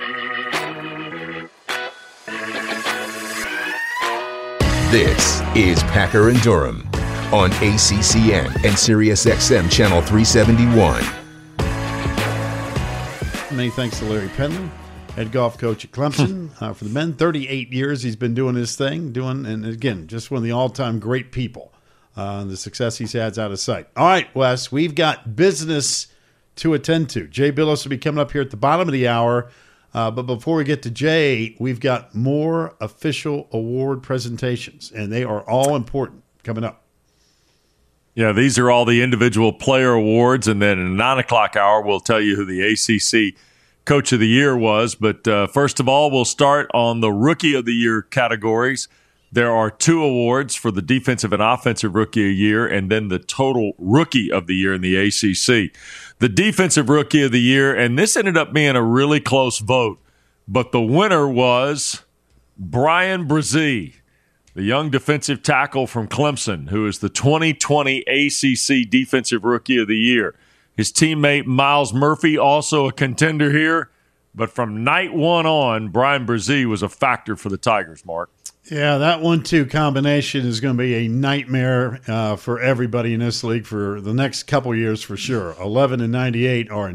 This is Packer and Durham on ACCN and SiriusXM Channel 371. Many thanks to Larry Penley, head golf coach at Clemson for the men. 38 years he's been doing his thing, and again, just one of the all-time great people. The success he's had is out of sight. All right, Wes, we've got business to attend to. Jay Billis will be coming up here at the bottom of the hour. But before we get to Jay, we've got more official award presentations, and they are all important coming up. Yeah, these are all the individual player awards, and then in the 9 o'clock hour, we'll tell you who the ACC Coach of the Year was. But first of all, we'll start on the Rookie of the Year categories. There are 2 awards for the Defensive and Offensive Rookie of the Year, and then the total Rookie of the Year in the ACC. The Defensive Rookie of the Year, and this ended up being a really close vote, but the winner was Bryan Bresee, the young defensive tackle from Clemson, who is the 2020 ACC Defensive Rookie of the Year. His teammate Myles Murphy, also a contender here, but from night one on, Bryan Bresee was a factor for the Tigers, Mark. Yeah, that 1-2 combination is going to be a nightmare for everybody in this league for the next couple years for sure. 11 and 98 are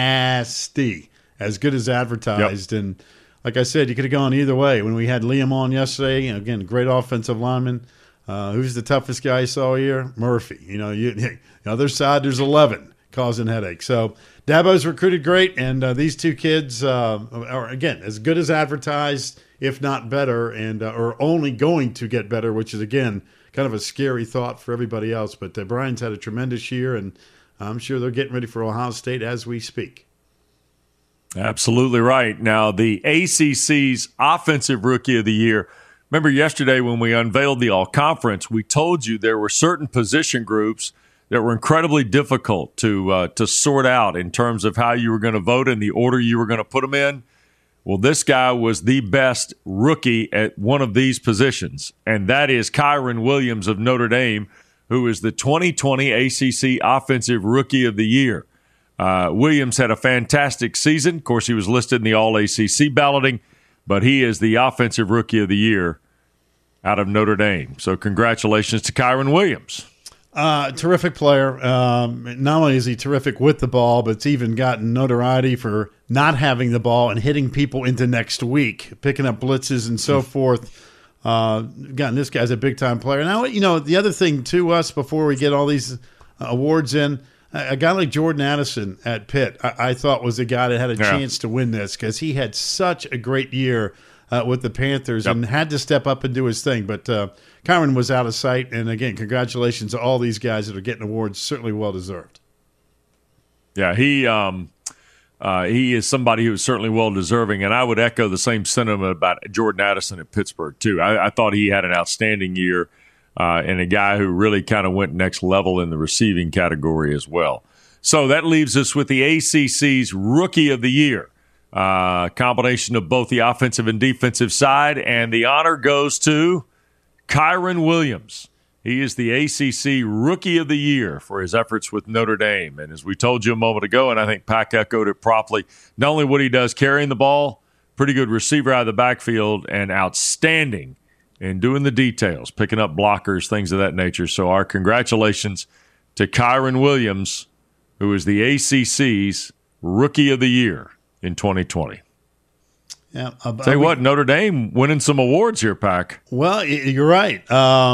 nasty, as good as advertised. Yep. And like I said, you could have gone either way. When we had Liam on yesterday, again, great offensive lineman. Who's the toughest guy you saw here? Murphy. The other side, there's 11 causing headaches. So Dabo's recruited great, and these 2 kids are, again, as good as advertised, if not better, and are only going to get better, which is, again, kind of a scary thought for everybody else. But Brian's had a tremendous year, and I'm sure they're getting ready for Ohio State as we speak. Absolutely right. Now, the ACC's Offensive Rookie of the Year, remember yesterday when we unveiled the All-Conference, we told you there were certain position groups that were incredibly difficult to sort out in terms of how you were going to vote and the order you were going to put them in. Well, this guy was the best rookie at one of these positions, and that is Kyren Williams of Notre Dame, who is the 2020 ACC Offensive Rookie of the Year. Williams had a fantastic season. Of course, he was listed in the All-ACC balloting, but he is the Offensive Rookie of the Year out of Notre Dame. So congratulations to Kyren Williams. Terrific player. Not only is he terrific with the ball, but it's even gotten notoriety for not having the ball and hitting people into next week, picking up blitzes and so forth. Again, this guy's a big-time player. Now, the other thing to us before we get all these awards in, a guy like Jordan Addison at Pitt, I thought was a guy that had a chance to win this because he had such a great year with the Panthers and had to step up and do his thing. But Kyren was out of sight. And, again, congratulations to all these guys that are getting awards. Certainly well-deserved. Yeah, he is somebody who is certainly well-deserving. And I would echo the same sentiment about Jordan Addison at Pittsburgh, too. I thought he had an outstanding year and a guy who really kind of went next level in the receiving category as well. So that leaves us with the ACC's Rookie of the Year. Combination of both the offensive and defensive side, and the honor goes to Kyren Williams. He is the ACC Rookie of the Year for his efforts with Notre Dame. And as we told you a moment ago, and I think Pack echoed it properly, not only what he does carrying the ball, pretty good receiver out of the backfield, and outstanding in doing the details, picking up blockers, things of that nature. So our congratulations to Kyren Williams, who is the ACC's Rookie of the Year in 2020. Yeah, tell you what, Notre Dame winning some awards here, Pack. Well, you're right.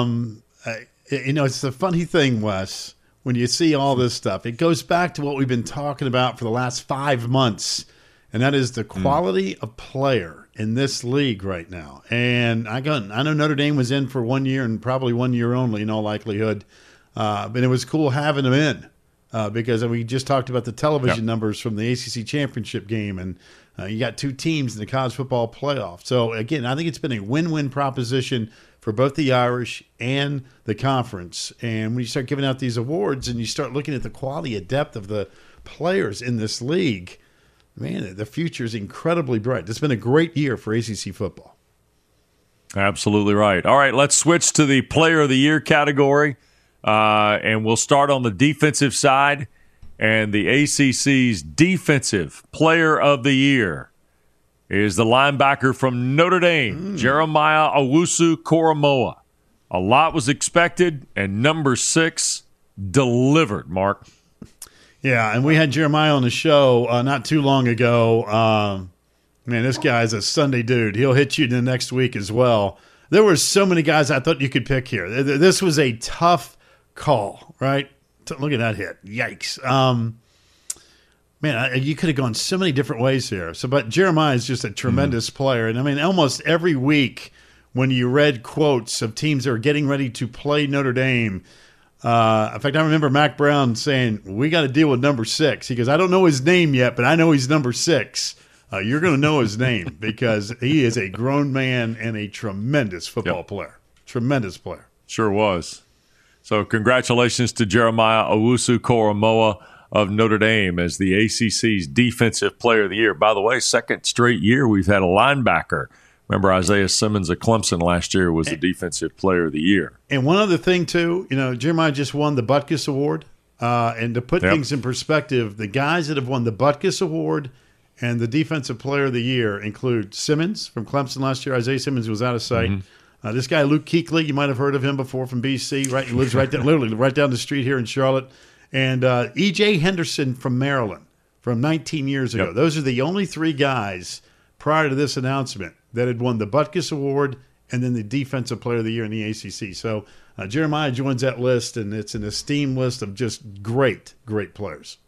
It's a funny thing, Wes, when you see all this stuff. It goes back to what we've been talking about for the last 5 months, and that is the quality of player in this league right now. And I know Notre Dame was in for 1 year and probably 1 year only in all likelihood, but it was cool having them in. Because we just talked about the television numbers from the ACC championship game, and you got 2 teams in the college football playoff. So, again, I think it's been a win-win proposition for both the Irish and the conference. And when you start giving out these awards and you start looking at the quality and depth of the players in this league, man, the future is incredibly bright. It's been a great year for ACC football. Absolutely right. All right, let's switch to the Player of the Year category. And we'll start on the defensive side. And the ACC's Defensive Player of the Year is the linebacker from Notre Dame, Jeremiah Owusu-Koramoah. A lot was expected, and number 6 delivered, Mark. Yeah, and we had Jeremiah on the show not too long ago. Man, this guy's a Sunday dude. He'll hit you the next week as well. There were so many guys I thought you could pick here. This was a tough call, right? Look at that hit. Yikes. Man, you could have gone so many different ways here. But Jeremiah is just a tremendous player. And, I mean, almost every week when you read quotes of teams that are getting ready to play Notre Dame, in fact, I remember Mac Brown saying, we got to deal with number 6. He goes, I don't know his name yet, but I know he's number 6. You're going to know his name because he is a grown man and a tremendous football player. Tremendous player. Sure was. So congratulations to Jeremiah Owusu-Koramoah of Notre Dame as the ACC's Defensive Player of the Year. By the way, second straight year we've had a linebacker. Remember, Isaiah Simmons of Clemson last year was the Defensive Player of the Year. And one other thing, too, Jeremiah just won the Butkus Award. And to put things in perspective, the guys that have won the Butkus Award and the Defensive Player of the Year include Simmons from Clemson last year. Isaiah Simmons was out of sight. This guy, Luke Kuechly, you might have heard of him before from BC. Right, he lives literally right down the street here in Charlotte. And E.J. Henderson from Maryland from 19 years ago. Those are the only 3 guys prior to this announcement that had won the Butkus Award and then the Defensive Player of the Year in the ACC. So Jeremiah joins that list, and it's an esteemed list of just great, great players.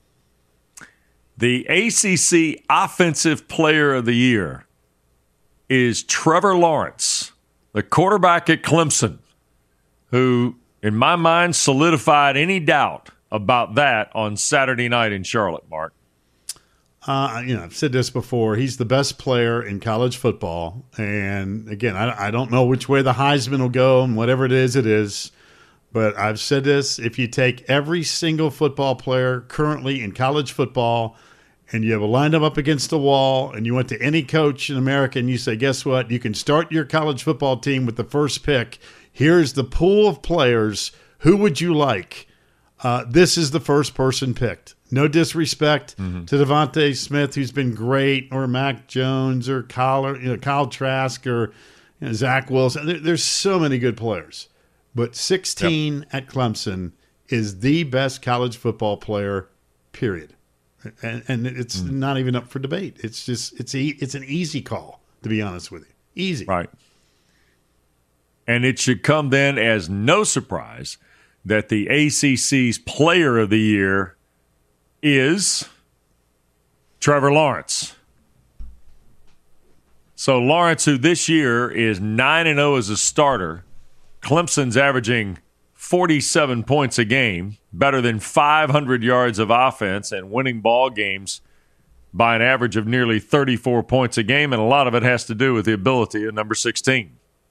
The ACC Offensive Player of the Year is Trevor Lawrence, the quarterback at Clemson, who, in my mind, solidified any doubt about that on Saturday night in Charlotte, Mark. I've said this before. He's the best player in college football. And, again, I don't know which way the Heisman will go and whatever it is. But I've said this. If you take every single football player currently in college football and you have lined them up against the wall and you went to any coach in America and you say, guess what? You can start your college football team with the first pick. Here's the pool of players. Who would you like? This is the first person picked. No disrespect to Devontae Smith, who's been great, or Mac Jones, or Kyle Trask, or Zach Wilson. There's so many good players. But 16 at Clemson is the best college football player, period. And it's not even up for debate. It's just it's an easy call, to be honest with you. Easy. Right. And it should come then as no surprise that the ACC's Player of the Year is Trevor Lawrence. So Lawrence, who this year is 9-0 as a starter, Clemson's averaging 47 points a game, better than 500 yards of offense, and winning ball games by an average of nearly 34 points a game, and a lot of it has to do with the ability of number 16.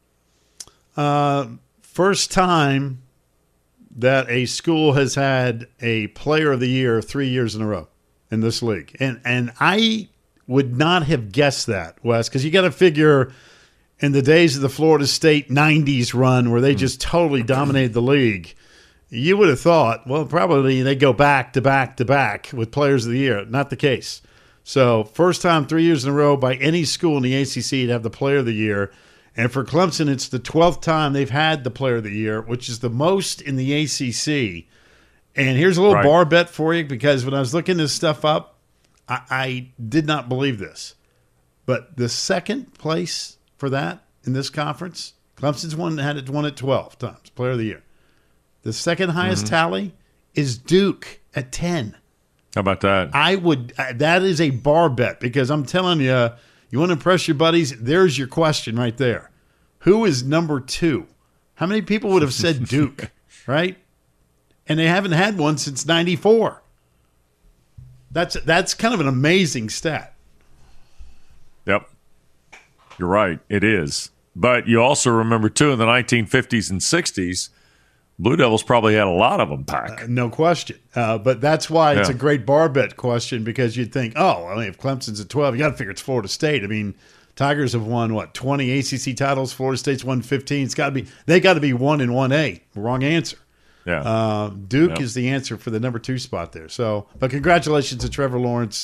First time that a school has had a Player of the Year 3 years in a row in this league. And I would not have guessed that, Wes, because you got to figure in the days of the Florida State 90s run where they just totally dominated the league, you would have thought, well, probably they go back to back to back with Players of the Year. Not the case. So first time 3 years in a row by any school in the ACC to have the Player of the Year. And for Clemson, it's the 12th time they've had the Player of the Year, which is the most in the ACC. And here's a little bar bet for you, because when I was looking this stuff up, I did not believe this. But the second place for that in this conference, Clemson's won it 12 times, Player of the Year. The second highest tally is Duke at 10. How about that? That is a bar bet, because I'm telling you, you want to impress your buddies? There's your question right there. Who is number 2? How many people would have said Duke, right? And they haven't had one since 94. That's kind of an amazing stat. Yep. You're right. It is. But you also remember, too, in the 1950s and 60s, Blue Devils probably had a lot of them packed. No question. But that's why it's a great bar bet question, because you'd think, if Clemson's at 12, you got to figure it's Florida State. I mean, Tigers have won, 20 ACC titles. Florida State's won 15. They got to be 1 in 1A. Wrong answer. Yeah. Duke is the answer for the number 2 spot there. So, but congratulations to Trevor Lawrence.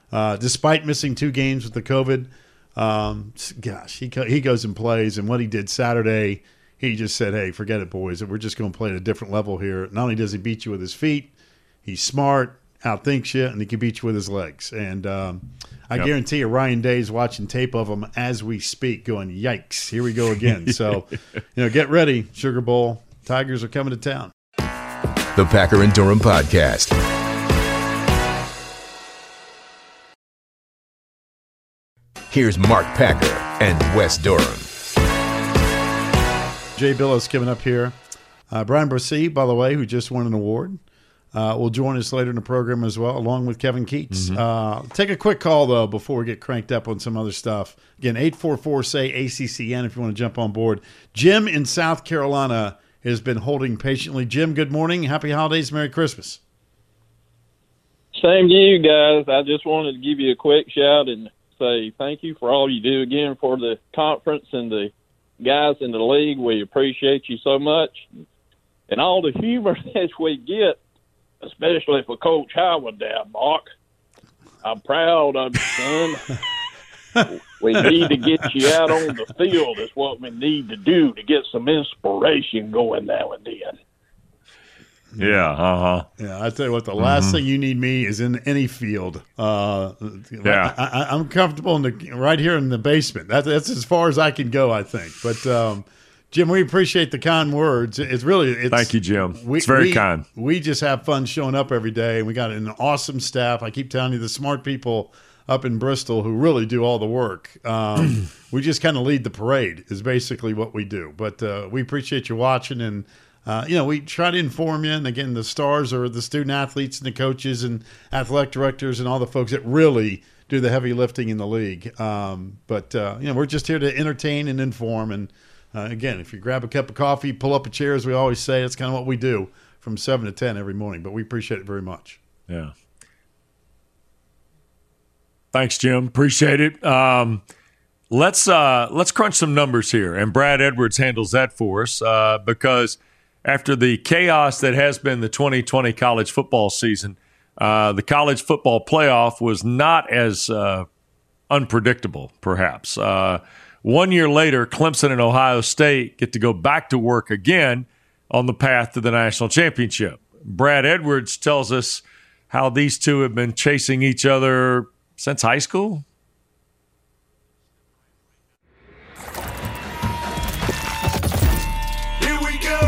despite missing 2 games with the COVID. Gosh, he goes and plays, and what he did Saturday, he just said, hey, forget it, boys. We're just going to play at a different level here. Not only does he beat you with his feet, he's smart, outthinks you, and he can beat you with his legs. And I guarantee you Ryan Day's watching tape of him as we speak going, yikes, here we go again. So, get ready, Sugar Bowl. Tigers are coming to town. The Packer and Durham Podcast. Here's Mark Packer and Wes Durham. Jay Billis coming up here. Brian Bresee, by the way, who just won an award, will join us later in the program as well, along with Kevin Keats. Take a quick call, though, before we get cranked up on some other stuff. Again, 844-SAY-ACCN if you want to jump on board. Jim in South Carolina has been holding patiently. Jim, good morning. Happy holidays. Merry Christmas. Same to you guys. I just wanted to give you a quick shout and say thank you for all you do again for the conference and the guys in the league. We appreciate you so much. And all the humor that we get, especially for Coach Howard there, Mark. I'm proud of you, son. We need to get you out on the field is what we need to do to get some inspiration going now and then. Yeah, Yeah, I tell you what, the last thing you need me is in any field. I'm comfortable right here in the basement. That's as far as I can go, I think. But Jim, we appreciate the kind words. Thank you, Jim. It's very kind. We just have fun showing up every day, and we got an awesome staff. I keep telling you, the smart people up in Bristol who really do all the work. We just kind of lead the parade is basically what we do. But we appreciate you watching, and we try to inform you. And again, the stars are the student athletes and the coaches and athletic directors and all the folks that really do the heavy lifting in the league. But we're just here to entertain and inform. And again, if you grab a cup of coffee, pull up a chair, as we always say, that's kind of what we do from 7 to 10 every morning. But we appreciate it very much. Yeah. Thanks, Jim. Appreciate it. Let's crunch some numbers here, and Brad Edwards handles that for us because after the chaos that has been the 2020 college football season, the college football playoff was not as unpredictable, perhaps. 1 year later, Clemson and Ohio State get to go back to work again on the path to the national championship. Brad Edwards tells us how these two have been chasing each other since high school. Here we go.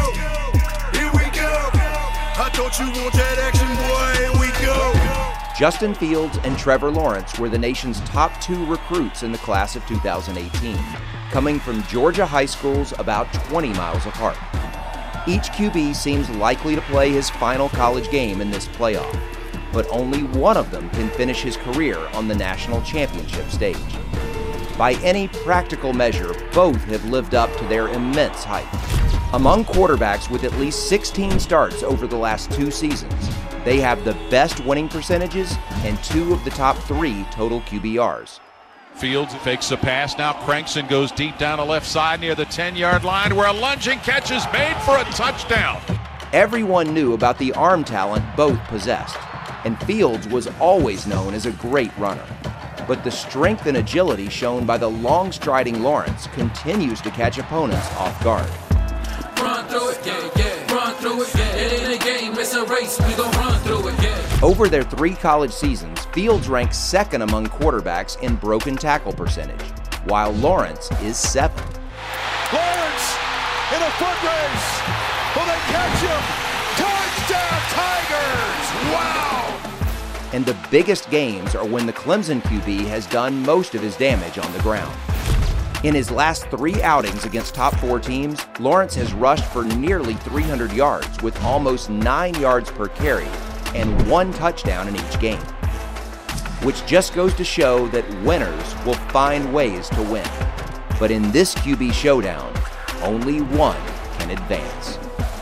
I thought you want that action, boy. Here we go. Justin Fields and Trevor Lawrence were the nation's top 2 recruits in the class of 2018, coming from Georgia high schools about 20 miles apart. Each QB seems likely to play his final college game in this playoff, but only one of them can finish his career on the national championship stage. By any practical measure, both have lived up to their immense hype. Among quarterbacks with at least 16 starts over the last 2 seasons, they have the best winning percentages and 2 of the top 3 total QBRs. Fields fakes a pass, now cranks and goes deep down the left side near the 10-yard line where a lunging catch is made for a touchdown. Everyone knew about the arm talent both possessed, and Fields was always known as a great runner. But the strength and agility shown by the long-striding Lawrence continues to catch opponents off guard. Run through it, yeah. Run through it, yeah. It ain't a game, it's a race. We gon' run through it, yeah. Over their 3 college seasons, Fields ranks 2nd among quarterbacks in broken tackle percentage, while Lawrence is 7th. Lawrence in a foot race. Will they catch him? Touchdown Tigers! Wow! And the biggest games are when the Clemson QB has done most of his damage on the ground. In his last 3 outings against top 4 teams, Lawrence has rushed for nearly 300 yards with almost 9 yards per carry and 1 touchdown in each game. Which just goes to show that winners will find ways to win. But in this QB showdown, only one can advance.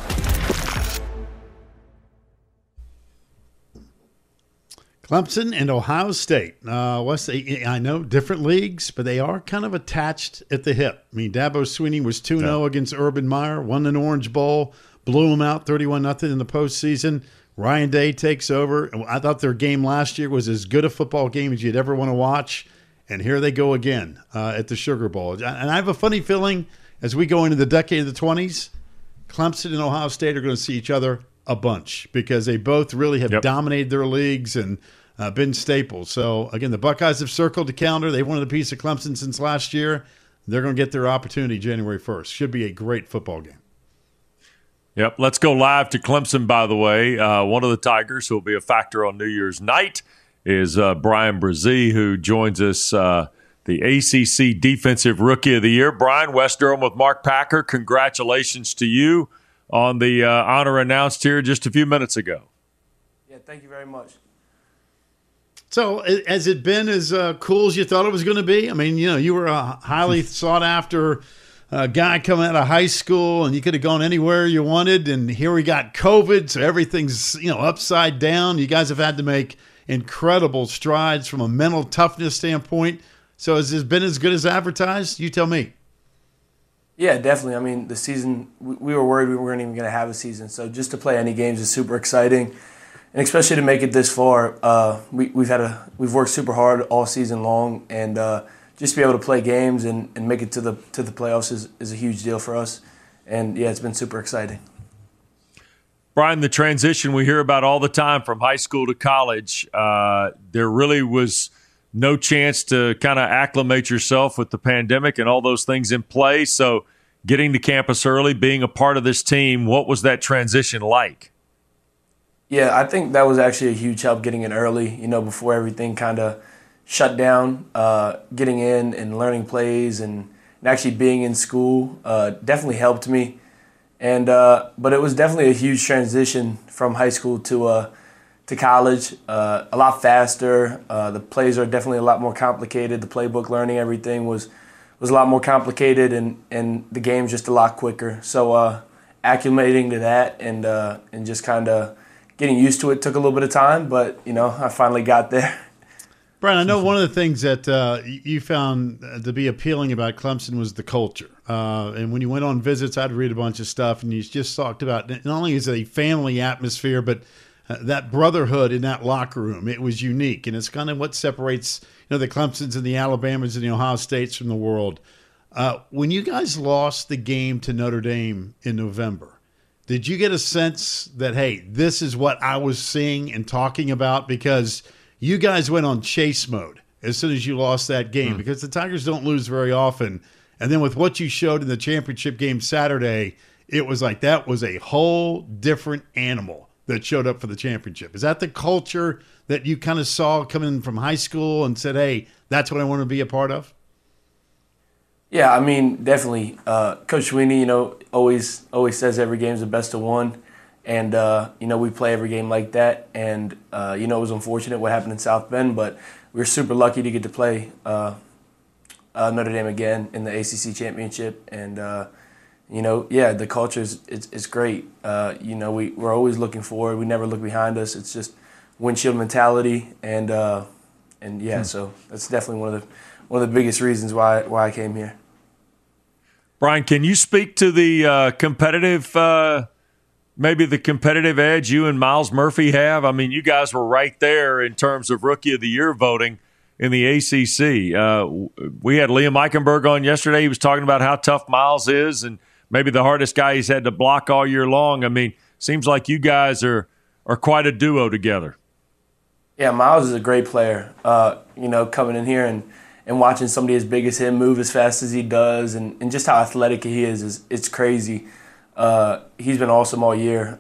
Clemson and Ohio State. I know different leagues, but they are kind of attached at the hip. I mean, Dabo Swinney was 2-0 against Urban Meyer, won an Orange Bowl, blew him out 31-0 in the postseason. Ryan Day takes over. I thought their game last year was as good a football game as you'd ever want to watch. And here they go again at the Sugar Bowl. And I have a funny feeling as we go into the decade of the 20s, Clemson and Ohio State are going to see each other a bunch because they both really have dominated their leagues and been staples. So, again, the Buckeyes have circled the calendar. They've wanted a piece of Clemson since last year. They're going to get their opportunity January 1st. Should be a great football game. Yep. Let's go live to Clemson, by the way. One of the Tigers who will be a factor on New Year's night is Brian Brzee, who joins us, the ACC Defensive Rookie of the Year. Brian, West Durham with Mark Packer, congratulations to you on the honor announced here just a few minutes ago. Yeah, thank you very much. So has it been as cool as you thought it was going to be? I mean, you were a highly sought-after guy coming out of high school, and you could have gone anywhere you wanted, and here we got COVID, so everything's upside down. You guys have had to make incredible strides from a mental toughness standpoint. So has this been as good as advertised? You tell me. Yeah, definitely. I mean, the season, we were worried we weren't even going to have a season. So just to play any games is super exciting. And especially to make it this far, we've worked super hard all season long. And just to be able to play games and make it to the playoffs is a huge deal for us. And, yeah, it's been super exciting. Brian, the transition we hear about all the time from high school to college, there really was no chance to kind of acclimate yourself with the pandemic and all those things in play. So getting to campus early, being a part of this team, what was that transition like? Yeah, I think that was actually a huge help getting in early, before everything kind of shut down. Getting in and learning plays and actually being in school definitely helped me. And but it was definitely a huge transition from high school to college. A lot faster. The plays are definitely a lot more complicated. The playbook learning, everything was a lot more complicated, and the game's just a lot quicker. So acclimating to that and just kind of getting used to it took a little bit of time, but I finally got there. Brian, I know one of the things that you found to be appealing about Clemson was the culture. And when you went on visits, I'd read a bunch of stuff, and you just talked about not only is it a family atmosphere, but that brotherhood in that locker room. It was unique, and it's kind of what separates the Clemsons and the Alabamas and the Ohio States from the world. When you guys lost the game to Notre Dame in November, did you get a sense that, hey, this is what I was seeing and talking about? Because you guys went on chase mode as soon as you lost that game because the Tigers don't lose very often. And then with what you showed in the championship game Saturday, it was like that was a whole different animal that showed up for the championship. Is that the culture that you kind of saw coming from high school and said, hey, that's what I want to be a part of? Yeah, I mean, definitely. Coach Sweeney, always says every game's the best of one. And, we play every game like that. And, it was unfortunate what happened in South Bend, but we were super lucky to get to play Notre Dame again in the ACC championship. And, the culture is great. We're always looking forward. We never look behind us. It's just windshield mentality. And so that's definitely one of the biggest reasons why I came here. Brian, can you speak to the competitive maybe the competitive edge you and Miles Murphy have? I mean, you guys were right there in terms of Rookie of the Year voting in the ACC. We had Liam Eichenberg on yesterday. He was talking about how tough Miles is and maybe the hardest guy he's had to block all year long. I mean, seems like you guys are quite a duo together. Yeah, Miles is a great player. Coming in here and watching somebody as big as him move as fast as he does and just how athletic he is it's crazy. He's been awesome all year.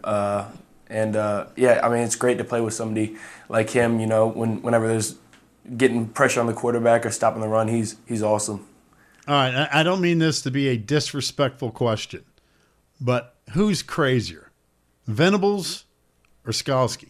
It's great to play with somebody like him, whenever there's getting pressure on the quarterback or stopping the run, he's awesome. All right, I don't mean this to be a disrespectful question, but who's crazier, Venables or Skalski?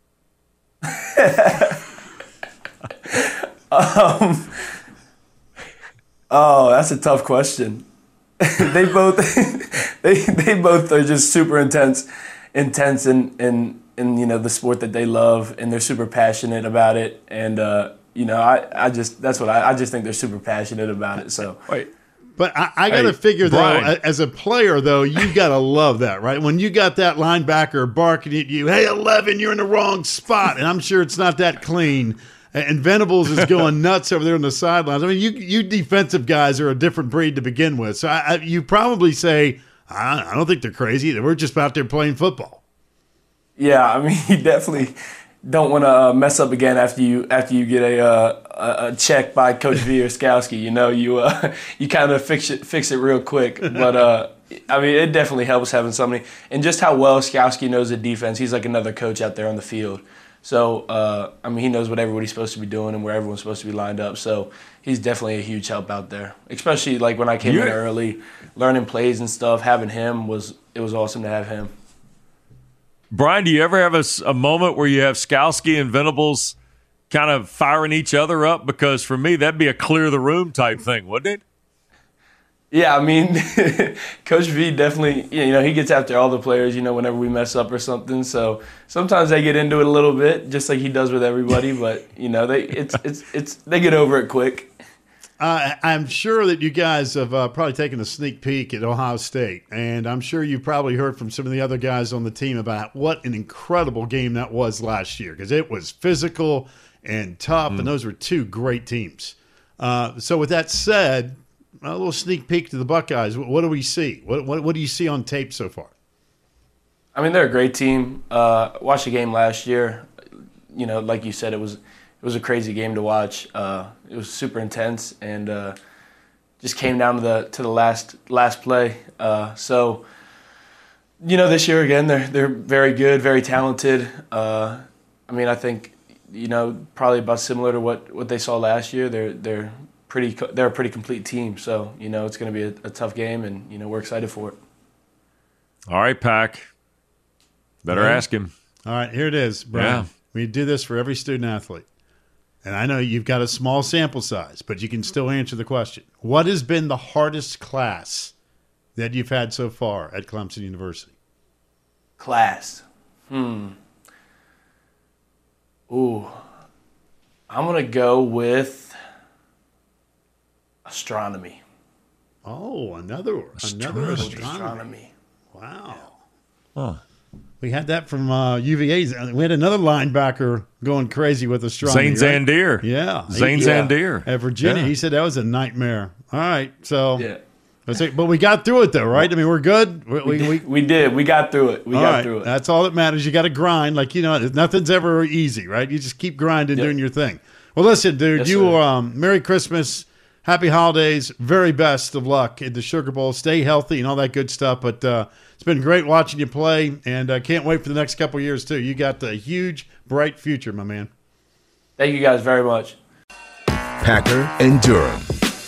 That's a tough question. they both are just super intense in the sport that they love, and they're super passionate about it. And I just think they're super passionate about it. So wait, But I got to figure, Brian. though, as a player, though, you got to love that, right? When you got that linebacker barking at you, hey, 11, you're in the wrong spot. And I'm sure it's not that clean. And Venables is going nuts over there on the sidelines. I mean, you defensive guys are a different breed to begin with. So you probably say, I don't think they're crazy. We're just out there playing football. Yeah, I mean, you definitely don't want to mess up again after you get a check by Coach V or Skowski. You know, you kind of fix it real quick. But I mean, it definitely helps having somebody, and just how well Skowski knows the defense. He's like another coach out there on the field. So I mean, he knows what everybody's supposed to be doing and where everyone's supposed to be lined up. So he's definitely a huge help out there. Especially like when I came in early, learning plays and stuff. Having him was awesome to have him. Brian, do you ever have a moment where you have Skowski and Venables kind of firing each other up? Because for me, that'd be a clear the room type thing, wouldn't it? Yeah, I mean, Coach V definitely, he gets after all the players, whenever we mess up or something. So sometimes they get into it a little bit, just like he does with everybody. But they get over it quick. I'm sure that you guys have probably taken a sneak peek at Ohio State, and I'm sure you've probably heard from some of the other guys on the team about what an incredible game that was last year, because it was physical and tough, and those were two great teams. So with that said, a little sneak peek to the Buckeyes. What do we see? What do you see on tape so far? I mean, they're a great team. Watched the game last year. Like you said, it was a crazy game to watch. It was super intense and just came down to the last play. So this year again, they're very good, very talented. I mean, I think probably about similar to what they saw last year. They're a pretty complete team. So it's going to be a tough game, and we're excited for it. All right, Pack. Better ask him. All right, here it is, Brian. Yeah. We do this for every student athlete. And I know you've got a small sample size, but you can still answer the question. What has been the hardest class that you've had so far at Clemson University? Class. Ooh. I'm going to go with astronomy. Oh, another astronomy. Wow. Huh. We had that from UVA. We had another linebacker going crazy with astronomy. Zane Zandier. Yeah. Zane Zandier. At Virginia. Yeah. He said that was a nightmare. All right. So, yeah. But we got through it, though, right? I mean, we're good. We did. We got through it. We got through it. That's all that matters. You got to grind. Like, nothing's ever easy, right? You just keep grinding, doing your thing. Well, listen, dude, Merry Christmas. Happy holidays. Very best of luck at the Sugar Bowl. Stay healthy and all that good stuff. But it's been great watching you play, and I can't wait for the next couple of years, too. You got a huge, bright future, my man. Thank you guys very much. Packer and Durham.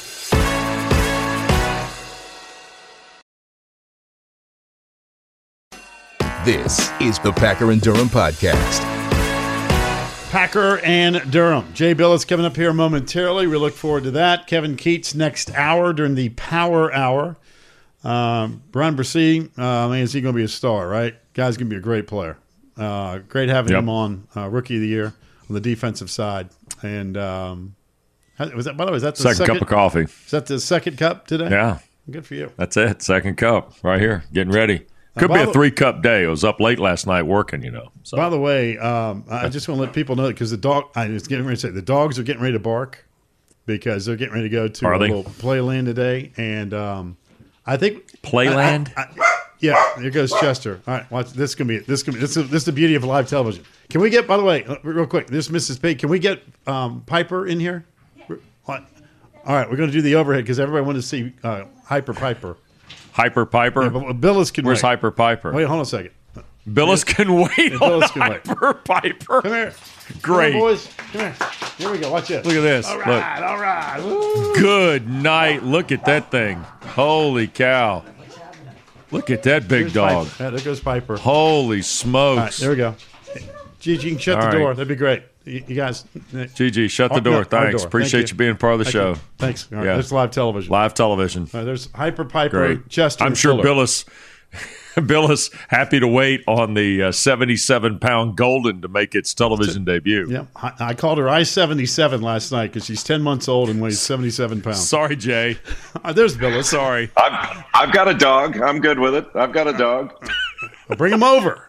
This is the Packer and Durham podcast. Packer and Durham. Jay Billis coming up here momentarily. We look forward to that. Kevin Keats next hour during the Power Hour. Brian Bresee, is he going to be a star, right? Guy's going to be a great player. Great having him on, Rookie of the Year on the defensive side. And was that the second cup of coffee? Is that the second cup today? Yeah. Good for you. That's it. Second cup right here. Getting ready. Could be a 3-cup day. I was up late last night working, So. By the way, I just want to let people know because I was getting ready to say the dogs are getting ready to bark because they're getting ready to go to a little playland today, and I think playland. Yeah, here goes Chester. All right, watch this. This is the beauty of live television. Can we get? By the way, real quick, this is Mrs. P. Can we get Piper in here? What? All right, we're going to do the overhead because everybody wanted to see Hyper Piper. Hyper Piper? Yeah, but Billis can Where's wait. Hyper Piper? Wait, hold on a second. Billis can wait. Yeah, Billis can wait. Hyper Piper. Come here. Great. Come on, boys. Come here. Here we go. Watch this. Look at this. All right. Woo. Good night. Look at that thing. Holy cow. Look at that big Here's dog. Piper. There goes Piper. Holy smokes. All right, there we go. Gigi, you can shut the door. That'd be great. You guys. Gigi, shut the door. Thanks. Appreciate you being part of the show. Thanks. All right, there's live television. Live television. There's Hyper Piper. Great. Chester. I'm sure Fuller. Billis Billis happy to wait on the 77-pound Golden to make its television debut. Yeah, I called her I-77 last night because she's 10 months old and weighs 77 pounds. Sorry, Jay. There's Billis. Sorry. I've got a dog. I'm good with it. I've got a dog. Well, bring him over.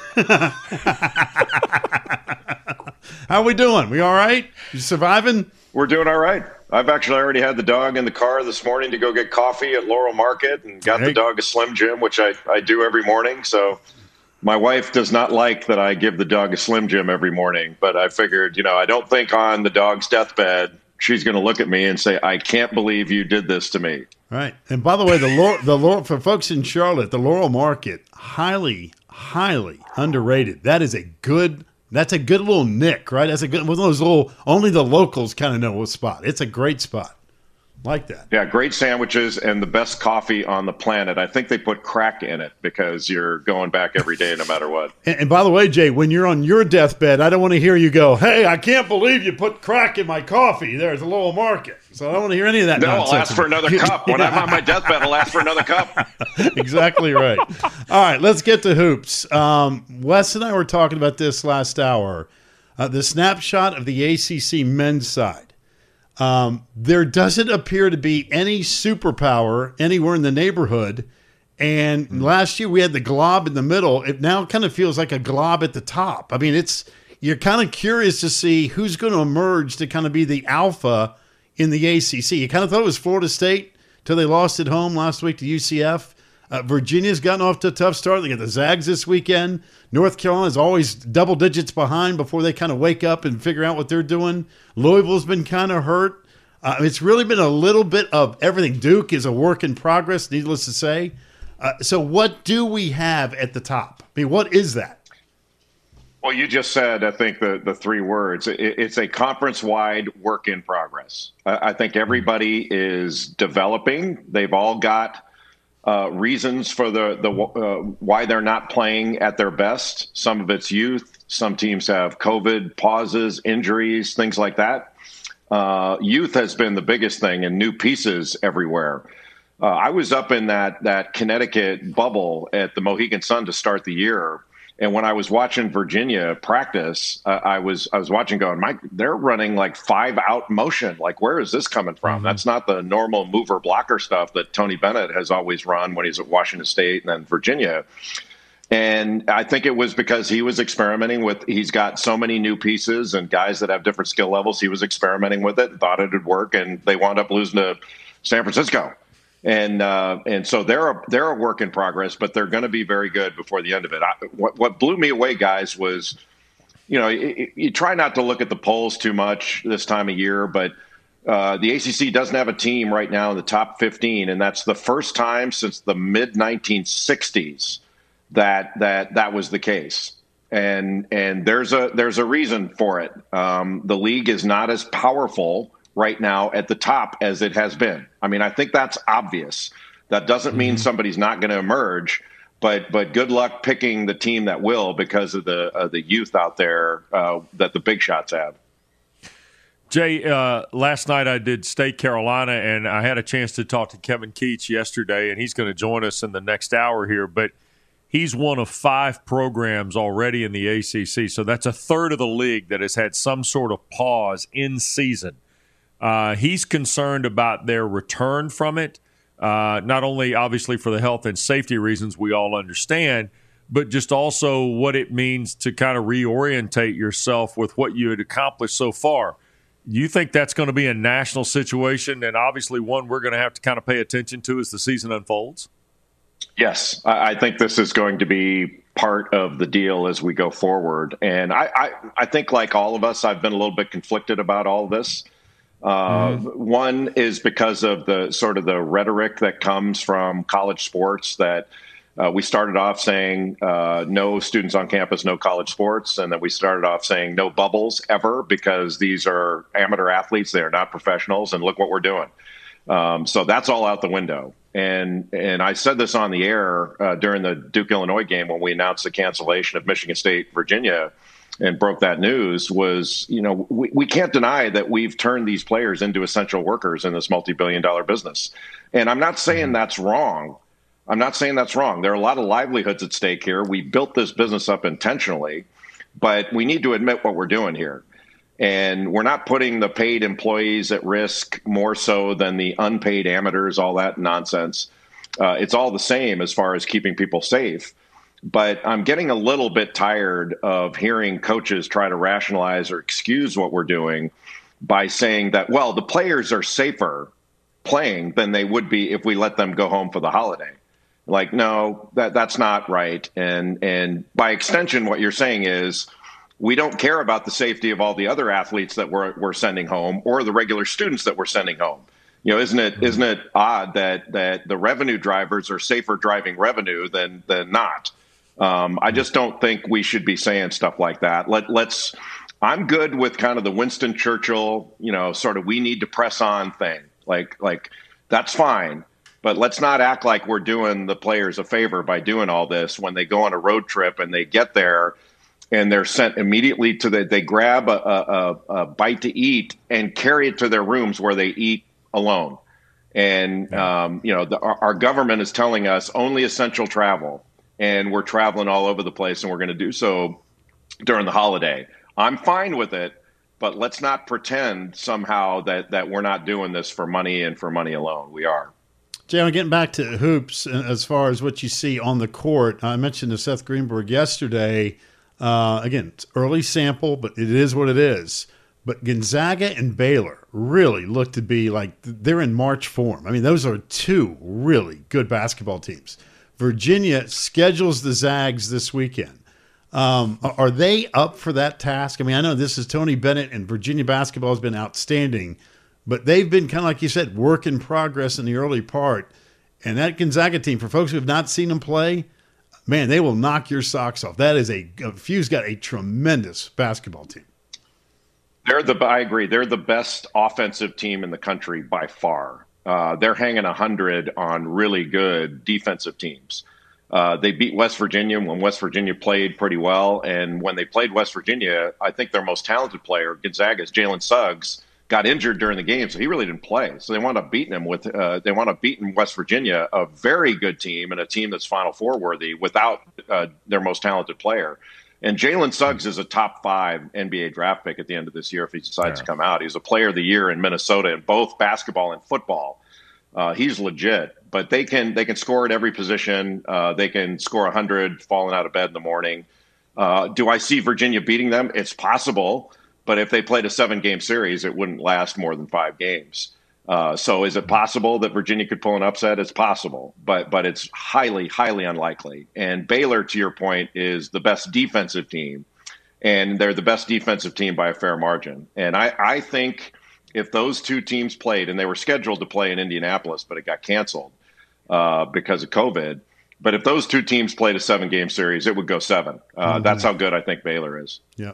How we doing? We all right? You surviving? We're doing all right. I've actually already had the dog in the car this morning to go get coffee at Laurel Market and got the dog a Slim Jim, which I do every morning. So my wife does not like that I give the dog a Slim Jim every morning. But I figured, I don't think on the dog's deathbed she's going to look at me and say, I can't believe you did this to me. Right. And by the way, the Laurel for folks in Charlotte, the Laurel Market, highly, highly underrated. That's a good little nick, right? That's a good one of those little, only the locals kind of know a spot. It's a great spot. Like that. Yeah, great sandwiches and the best coffee on the planet. I think they put crack in it because you're going back every day no matter what. And by the way, Jay, when you're on your deathbed, I don't want to hear you go, hey, I can't believe you put crack in my coffee. There's a Laurel Market. So I don't want to hear any of that nonsense. No, I'll ask for another cup. When I'm on my deathbed, I'll ask for another cup. Exactly right. All right, let's get to hoops. Wes and I were talking about this last hour. The snapshot of the ACC men's side. There doesn't appear to be any superpower anywhere in the neighborhood. And last year we had the glob in the middle. It now kind of feels like a glob at the top. I mean, you're kind of curious to see who's going to emerge to kind of be the alpha in the ACC. You kind of thought it was Florida State till they lost at home last week to UCF. Virginia's gotten off to a tough start. They got the Zags this weekend. North Carolina's always double digits behind before they kind of wake up and figure out what they're doing. Louisville's been kind of hurt. It's really been a little bit of everything. Duke is a work in progress, needless to say. So what do we have at the top? I mean, what is that? Well, you just said, I think, the three words. It's a conference-wide work in progress. I think everybody is developing. They've all got reasons for the why they're not playing at their best. Some of it's youth. Some teams have COVID pauses, injuries, things like that. Youth has been the biggest thing, and new pieces everywhere. I was up in that Connecticut bubble at the Mohegan Sun to start the year, and when I was watching Virginia practice, I was watching going, Mike, they're running like 5-out motion. Like, where is this coming from? That's not the normal mover blocker stuff that Tony Bennett has always run when he's at Washington State and then Virginia. And I think it was because he was experimenting he's got so many new pieces and guys that have different skill levels. He was experimenting with it, thought it would work, and they wound up losing to San Francisco. And so they're a work in progress, but they're going to be very good before the end of it. What blew me away, guys, was, you try not to look at the polls too much this time of year, but the ACC doesn't have a team right now in the top 15, and that's the first time since the mid-1960s that was the case. And there's a reason for it. The league is not as powerful right now at the top as it has been. I mean, I think that's obvious. That doesn't mean somebody's not going to emerge, but good luck picking the team that will because of the youth out there that the big shots have. Jay, last night I did State Carolina, and I had a chance to talk to Kevin Keats yesterday, and he's going to join us in the next hour here. But he's one of 5 programs already in the ACC, so that's a third of the league that has had some sort of pause in season. He's concerned about their return from it, not only obviously for the health and safety reasons we all understand, but just also what it means to kind of reorientate yourself with what you had accomplished so far. Do you think that's going to be a national situation, and obviously one we're going to have to kind of pay attention to as the season unfolds? Yes, I think this is going to be part of the deal as we go forward. And I think, like all of us, I've been a little bit conflicted about all of this. One is because of the sort of the rhetoric that comes from college sports that we started off saying no students on campus, no college sports. And then we started off saying no bubbles ever because these are amateur athletes. They are not professionals. And look what we're doing. So that's all out the window. And I said this on the air during the Duke-Illinois game when we announced the cancellation of Michigan State, Virginia, and broke that news was, we can't deny that we've turned these players into essential workers in this multi-billion-dollar business. And I'm not saying that's wrong, I'm not saying that's wrong. There are a lot of livelihoods at stake here. We built this business up intentionally, but we need to admit what we're doing here. And we're not putting the paid employees at risk more so than the unpaid amateurs, all that nonsense. It's all the same as far as keeping people safe. But I'm getting a little bit tired of hearing coaches try to rationalize or excuse what we're doing by saying that, well, the players are safer playing than they would be if we let them go home for the holiday. Like, no, that's not right. And by extension, what you're saying is we don't care about the safety of all the other athletes that we're sending home or the regular students that we're sending home. You know, isn't it odd that the revenue drivers are safer driving revenue than not? I just don't think we should be saying stuff like that. I'm good with kind of the Winston Churchill, sort of we need to press on thing. Like that's fine. But let's not act like we're doing the players a favor by doing all this when they go on a road trip and they get there and they're sent immediately they grab a bite to eat and carry it to their rooms where they eat alone. And, our government is telling us only essential travel. And we're traveling all over the place, and we're going to do so during the holiday. I'm fine with it, but let's not pretend somehow that we're not doing this for money and for money alone. We are. Jay, I'm getting back to hoops as far as what you see on the court. I mentioned to Seth Greenberg yesterday. Again, it's early sample, but it is what it is. But Gonzaga and Baylor really look to be like they're in March form. I mean, those are two really good basketball teams. Virginia schedules the Zags this weekend. Are they up for that task? I mean, I know this is Tony Bennett, and Virginia basketball has been outstanding, but they've been kind of, like you said, work in progress in the early part. And that Gonzaga team, for folks who have not seen them play, man, they will knock your socks off. That is Few's got a tremendous basketball team. I agree. They're the best offensive team in the country by far. They're hanging 100 on really good defensive teams. They beat West Virginia when West Virginia played pretty well. And when they played West Virginia, I think their most talented player, Gonzaga's Jalen Suggs, got injured during the game, so he really didn't play. So they wound up beating him beating West Virginia, a very good team and a team that's Final Four worthy without their most talented player. And Jalen Suggs is a top 5 NBA draft pick at the end of this year if he decides to come out. He's a player of the year in Minnesota in both basketball and football. He's legit, but they can score at every position. They can score 100 falling out of bed in the morning. Do I see Virginia beating them? It's possible, but if they played a 7-game series, it wouldn't last more than 5 games. So is it possible that Virginia could pull an upset? It's possible, but it's highly, highly unlikely. And Baylor, to your point, is the best defensive team, and they're the best defensive team by a fair margin. And I think if those two teams played, and they were scheduled to play in Indianapolis, but it got canceled because of COVID. But if those two teams played a 7-game series, it would go 7. That's how good I think Baylor is. Yeah.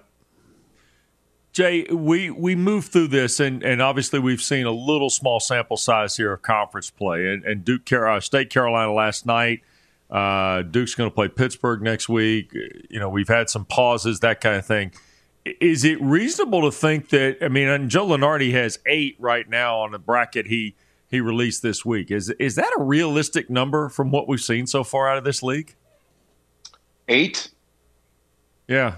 Jay, we moved through this, and obviously we've seen a little small sample size here of conference play. And State Carolina last night, Duke's going to play Pittsburgh next week. We've had some pauses, that kind of thing. Is it reasonable to think that, and Joe Lunardi has 8 right now on the bracket he released this week. Is that a realistic number from what we've seen so far out of this league? 8? Yeah.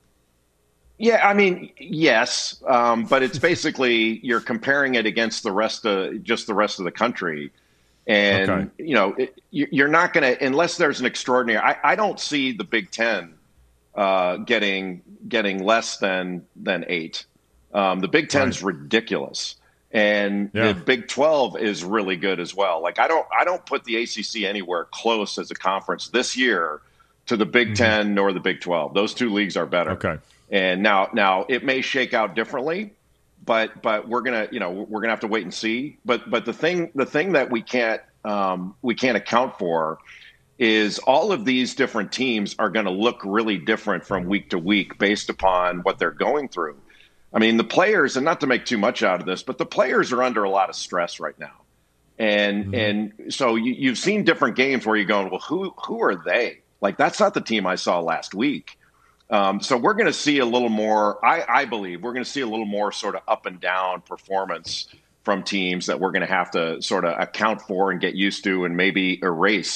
Yeah, yes, but it's basically you're comparing it against the rest of the country, and you're not going to, unless there's an extraordinary. I don't see the Big Ten getting less than 8. The Big Ten's ridiculous, and the Big 12 is really good as well. Like I don't put the ACC anywhere close as a conference this year to the Big Ten nor the Big 12. Those two leagues are better. Okay. And now it may shake out differently, but we're gonna have to wait and see. But the thing that we can't account for is all of these different teams are going to look really different from week to week based upon what they're going through. The players, and not to make too much out of this, but the players are under a lot of stress right now, and so you've seen different games where you're going, well, who are they? Like that's not the team I saw last week. So we're going to see a little more, I believe we're going to see a little more sort of up and down performance from teams that we're going to have to sort of account for and get used to and maybe erase.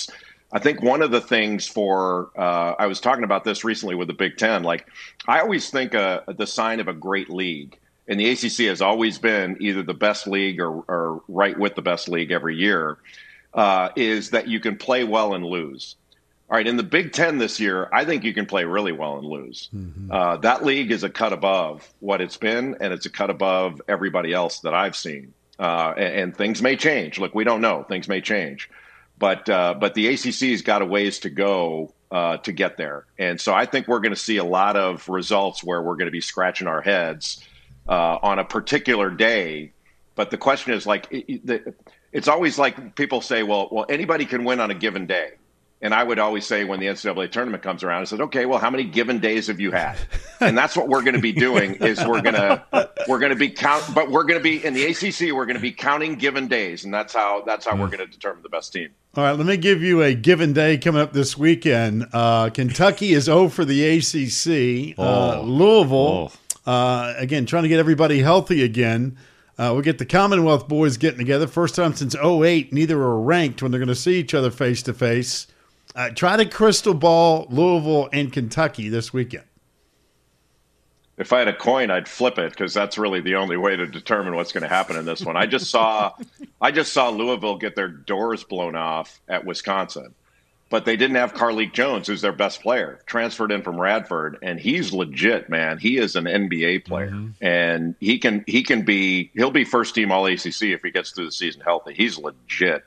I think one of the things for I was talking about this recently with the Big Ten. Like, I always think the sign of a great league, and the ACC has always been either the best league or right with the best league every year, is that you can play well and lose. All right, in the Big Ten this year, I think you can play really well and lose. Mm-hmm. That league is a cut above what it's been, and it's a cut above everybody else that I've seen. And things may change. Look, we don't know. Things may change. But the ACC's got a ways to go to get there. And so I think we're going to see a lot of results where we're going to be scratching our heads on a particular day. But the question is, like, it's always like people say, well, anybody can win on a given day. And I would always say when the NCAA tournament comes around, I said, okay, well, how many given days have you had? And that's what we're going to be doing is we're going to be but we're going to be in the ACC. We're going to be counting given days, and that's how we're going to determine the best team. All right, let me give you a given day coming up this weekend. Kentucky is 0 for the ACC. Louisville, again, trying to get everybody healthy again. We'll get the Commonwealth boys getting together. First time since 2008. Neither are ranked when they're going to see each other face to face. Try to crystal ball Louisville and Kentucky this weekend. If I had a coin, I'd flip it because that's really the only way to determine what's going to happen in this one. I just saw Louisville get their doors blown off at Wisconsin, but they didn't have Carlik Jones, who's their best player, transferred in from Radford, and he's legit, man. He is an NBA player, and he'll be first team All ACC if he gets through the season healthy. He's legit.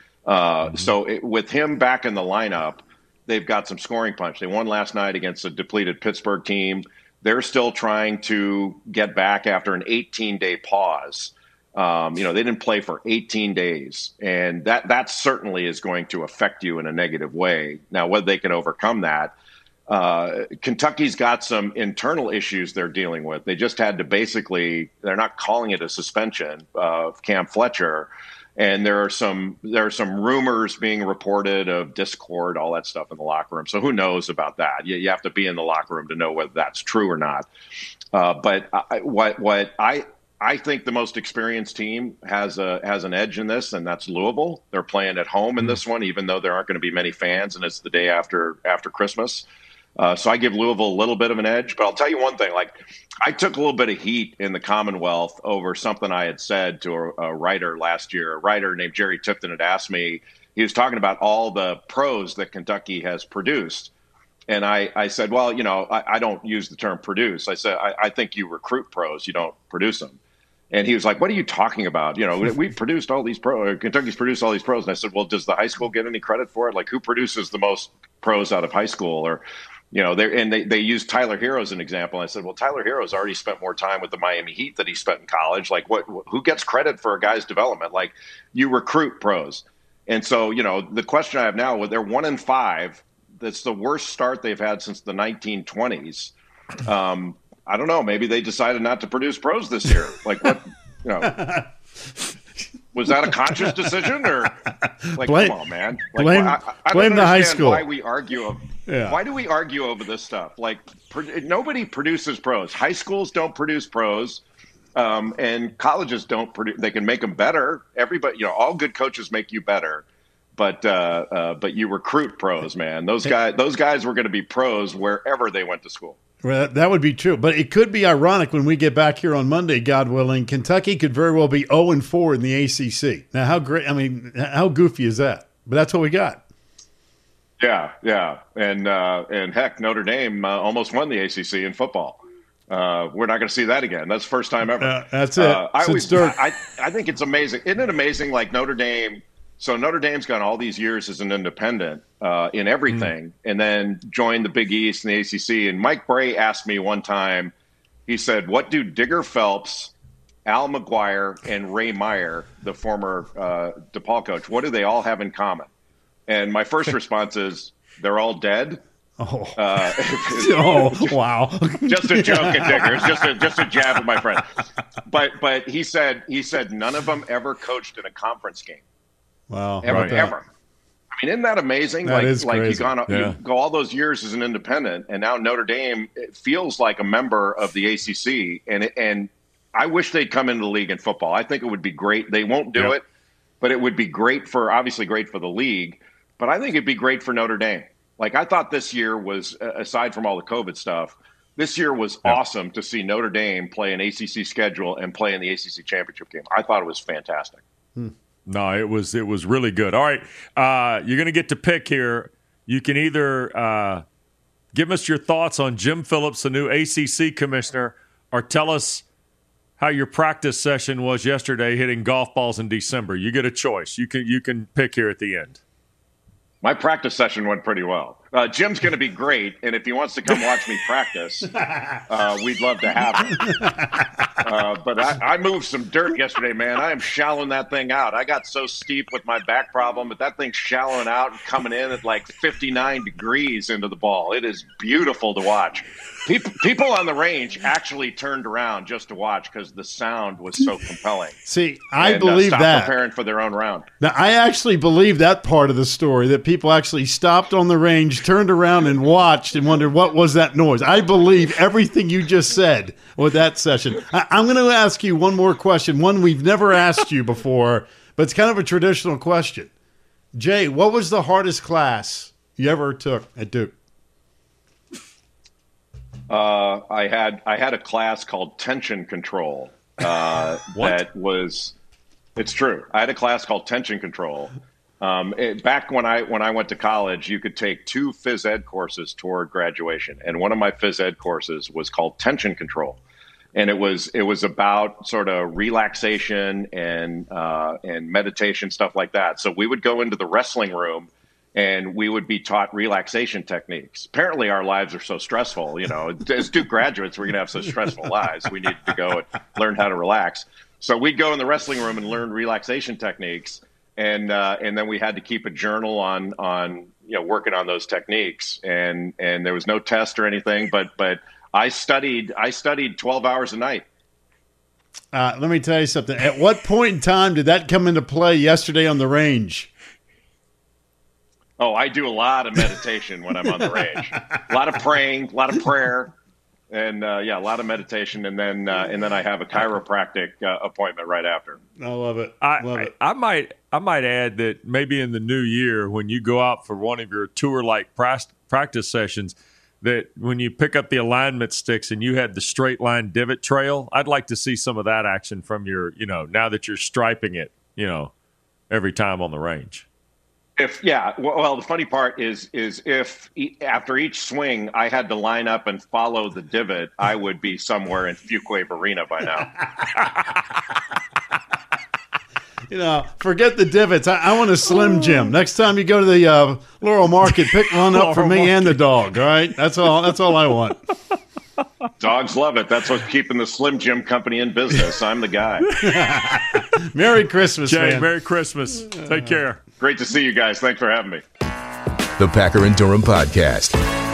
With him back in the lineup, they've got some scoring punch. They won last night against a depleted Pittsburgh team. They're still trying to get back after an 18-day pause. They didn't play for 18 days, and that certainly is going to affect you in a negative way. Now, whether they can overcome that, Kentucky's got some internal issues they're dealing with. They just had to they're not calling it a suspension of Cam Fletcher. And there are some rumors being reported of discord, all that stuff in the locker room. So who knows about that? You have to be in the locker room to know whether that's true or not. But I think the most experienced team has an edge in this, and that's Louisville. They're playing at home in this one, even though there aren't going to be many fans, and it's the day after Christmas. So I give Louisville a little bit of an edge. But I'll tell you one thing, like, I took a little bit of heat in the Commonwealth over something I had said to a writer last year. A writer named Jerry Tipton had asked me, he was talking about all the pros that Kentucky has produced. And I said, well, I don't use the term produce. I said, I think you recruit pros, you don't produce them. And he was like, what are you talking about? We've produced all these pros. Kentucky's produced all these pros. And I said, well, does the high school get any credit for it? Like, who produces the most pros out of high school? Or they use Tyler Hero as an example. And I said, well, Tyler Hero's already spent more time with the Miami Heat than he spent in college. Like, who gets credit for a guy's development? Like, you recruit pros. And so, the question I have now, they're 1-5. That's the worst start they've had since the 1920s. I don't know. Maybe they decided not to produce pros this year. Like, what? Was that a conscious decision, or like, come on, man? Like, blame the high school. Why we argue? Why do we argue over this stuff? Like, nobody produces pros. High schools don't produce pros, and colleges don't produce. They can make them better. Everybody, all good coaches make you better, but you recruit pros, man. Those guys were going to be pros wherever they went to school. Well, that would be true. But it could be ironic when we get back here on Monday, God willing. Kentucky could very well be 0-4 in the ACC. Now, how goofy is that? But that's what we got. Yeah. And heck, Notre Dame almost won the ACC in football. We're not going to see that again. That's the first time ever. That's it. I think it's amazing. Isn't it amazing, like Notre Dame – so Notre Dame's gone all these years as an independent in everything, and then joined the Big East and the ACC. And Mike Bray asked me one time, he said, what do Digger Phelps, Al McGuire, and Ray Meyer, the former DePaul coach, what do they all have in common? And my first response is, they're all dead. Wow. Just a joke at Digger. It's just a jab at my friend. But he said none of them ever coached in a conference game. Wow. Ever. I mean, isn't that amazing? That is crazy. You go all those years as an independent, and now Notre Dame feels like a member of the ACC. And I wish they'd come into the league in football. I think it would be great. They won't do it, but it would be obviously great for the league. but I think it'd be great for Notre Dame. Like, I thought this year was, aside from all the COVID stuff, this year was awesome to see Notre Dame play an ACC schedule and play in the ACC championship game. I thought it was fantastic. No, it was really good. All right, you're going to get to pick here. You can either give us your thoughts on Jim Phillips, the new ACC commissioner, or tell us how your practice session was yesterday hitting golf balls in December. You get a choice. You can pick here at the end. My practice session went pretty well. Jim's going to be great, and if he wants to come watch me practice, we'd love to have him. But I moved some dirt yesterday, man. I am shallowing that thing out. I got so steep with my back problem, but that thing's shallowing out and coming in at like 59 degrees into the ball. It is beautiful to watch. People on the range actually turned around just to watch because the sound was so compelling. See, I believe that. Preparing for their own round. Now, I actually believe that part of the story, that people actually stopped on the range, turned around and watched and wondered, what was that noise? I believe everything you just said with that session. I'm going to ask you one more question, one we've never asked you before, but it's kind of a traditional question. Jay, what was the hardest class you ever took at Duke? I had a class called tension control. It's true. I had a class called tension control. Back when I went to college, you could take 2 phys ed courses toward graduation, and one of my phys ed courses was called tension control, and it was about sort of relaxation and meditation, stuff like that. So we would go into the wrestling room, and we would be taught relaxation techniques. Apparently, our lives are so stressful. You know, as Duke graduates, we're going to have such stressful lives. We need to go and learn how to relax. So we'd go in the wrestling room and learn relaxation techniques, and then we had to keep a journal on working on those techniques. And there was no test or anything, but I studied 12 hours a night. Let me tell you something. At what point in time did that come into play yesterday on the range? Oh, I do a lot of meditation when I'm on the range. A lot of praying, a lot of prayer, and a lot of meditation, and then I have a chiropractic appointment right after. I love it. I might add that maybe in the new year, when you go out for one of your tour-like practice sessions, that when you pick up the alignment sticks and you had the straight line divot trail, I'd like to see some of that action from your, now that you're striping it, every time on the range. Well, the funny part is if after each swing I had to line up and follow the divot, I would be somewhere in Fuquay Arena by now. Forget the divots. I want a Slim Jim. Next time you go to the Laurel Market, pick one up for me and the dog. All right, that's all I want. Dogs love it. That's what's keeping the Slim Jim company in business. I'm the guy. Merry Christmas, Jay. man. Merry Christmas. Take care. Great to see you guys. Thanks for having me. The Packer and Durham Podcast.